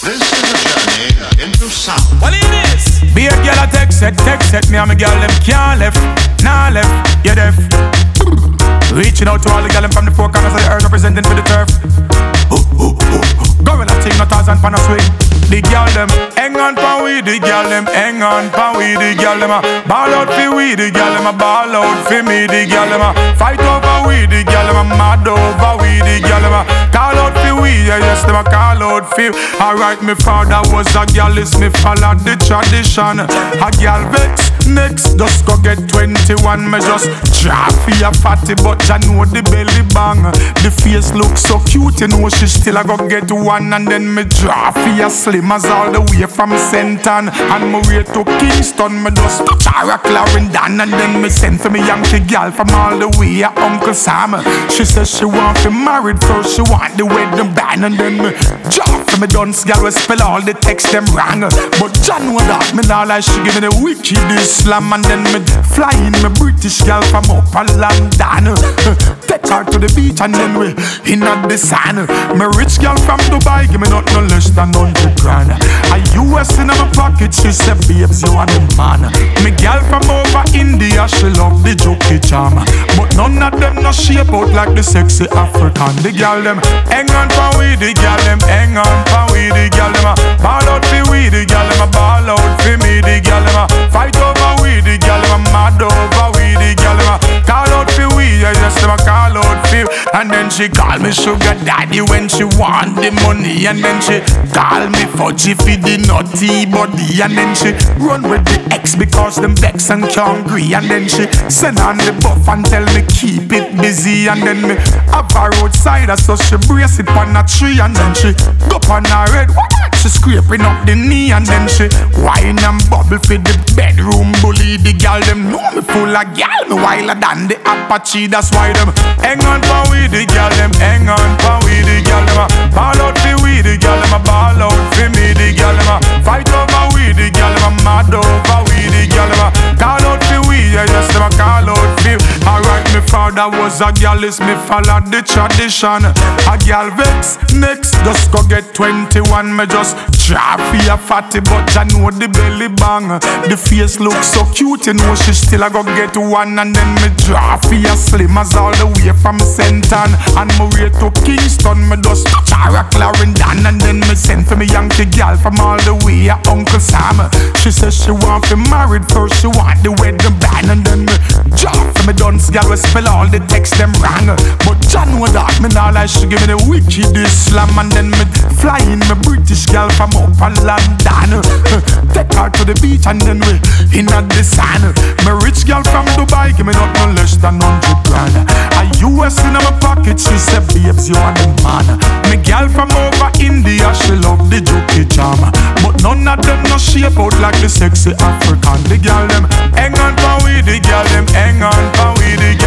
This is a journey into sound. What it is? Be a girl a text it, me and my girl them can't left, nah left, you deaf. Reaching out to all the girl them from the four corners of the earth representing for the turf. Going a thing, no thousand pan a swing. The girl them hang on pan we, the girl them hang on pan we, the girl them a ball out for we, the girl them a ball out for me, the girl them a fight over we, the girl them a mad over we, the girl them a call out for we, yeah, yes them a call out for. Alright, me father was a girl, is me follow the tradition. A girl vex next, just go get 21. Me just drop for your fatty, but I know the belly bang. The face look so cute, you know she still a go get one. And then me drop for your slim as all the way from Senton. And me way to Kingston, me just Tara Clarendon. And then me send for me Yankee girl from all the way at Uncle Sam. She says she want to married first, she want the wedding band. And then me drop for me dunce girl, we spell all the text them wrong. But John know that me now like she give me the wickedest slam. And then me fly in me British girl from up a London. Take her to the beach and then we in at the sun. Me rich girl from Dubai, give me not no less than 100 grand. A US in my pocket, she said, babes, you are the man. Me girl from over India, she love the jokey charm. But none of them no shape out like the sexy African. The girl them hang on for we, the girl them hang on for we, the girl them a ball out for we, the girl them a ball out for me, the girl them a fight over we, the girl them a mad over we, the girl them a call out for we, yeah, yes them a call out for. And then she call me sugar daddy when she want the money. And then she call me fudgy for the naughty body. And then she run with the ex because them vex and can't agree. And then she send on the buff and tell me keep it busy. And then me have her roadside, so she brace it on a tree. And then she go on her head, she scraping up the knee. And then she whine and bubble for the bedroom bully. The girl them know me full of gal, me wilder than the Apache. That's why them hang on for we, the girl them hang on for we, the girl them a ball out for we, the girl them a ball out for me, the girl them a fight over we, the girl them a mad over we, the girl them a call out for we, yeah, yes them a call out for. Alright, me father was a girl, is me follow the tradition. A girl vex next, just go get 21. Me just drop for your fatty, but I know the belly bang. The face look so cute, you know she still a go get one. And then me drop for your slim as all the way from Senton. And me way to Kingston, me just Tara Clarendon. And then me send for me Yankee girl from all the way at Uncle Sam. She says she want to married first, she want the wedding band. And then me drop for me dunce girl, we spell all the text them wrong. But John know that me now like she give me the wickedest slam. And then me fly in me British girl from up a London. Take her to the beach and then we in at the sun. Me rich girl from Dubai, give me not no less than 100 grand. A US in my pocket, she said, babes, you are the man. Me girl from over India, she love the jokey charm. But none of them no shape out like the sexy African. The girl them hang on for we, the girl them hang on for we, the